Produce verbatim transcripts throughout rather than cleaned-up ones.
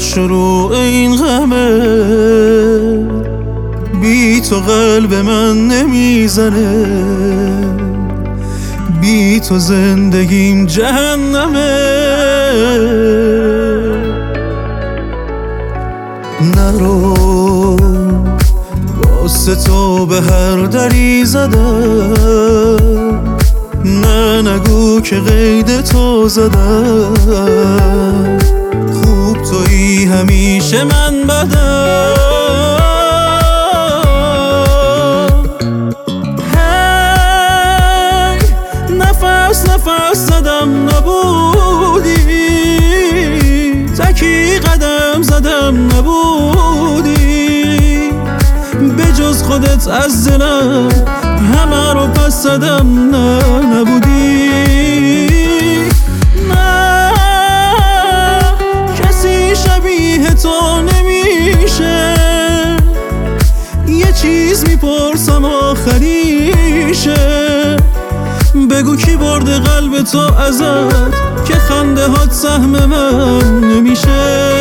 شروع این غمه، بی تو قلب من نمیزنه، بی تو زندگیم جهنمه. نرو واسه تو به هر دری زدم، نه نگو که قید تو زدم، خوب تویی همیشه من بدم. هی نفس نفس زدم نبودی، تکی قدم زدم نبودی، به جز خودت از دلم همه رو پس زدم نه نبودی. نه کسی شبیه تو نمیشه، یه چیز میپرسم آخریشه، بگو کی برده قلب تو ازت که خنده هات سهم من نمیشه.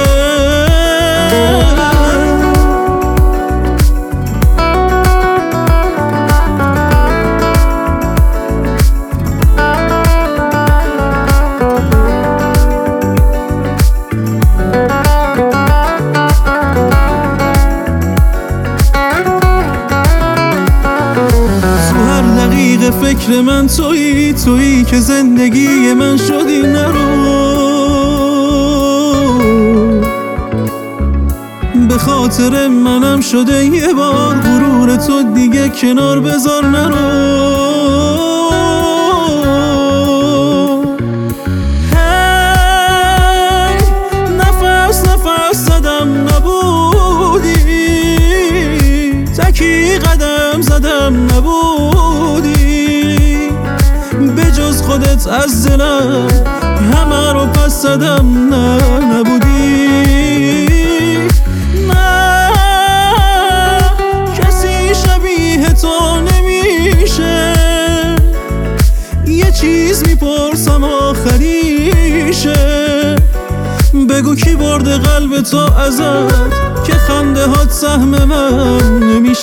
فکر من تویی، تویی که زندگی من شدی. نرو به خاطر منم شده یه بار، غرور تو دیگه کنار بذار. نرو هی نفس نفس زدم نبودی، تکی قدم زدم نبودی، به جز خودت از دلم همه رو پس زدم نه نبودی. نه کسی شبیه تو نمیشه، یه چیز میپرسم آخریشه، بگو کی برده قلب تو ازت که خنده هات سهم من نمیشه.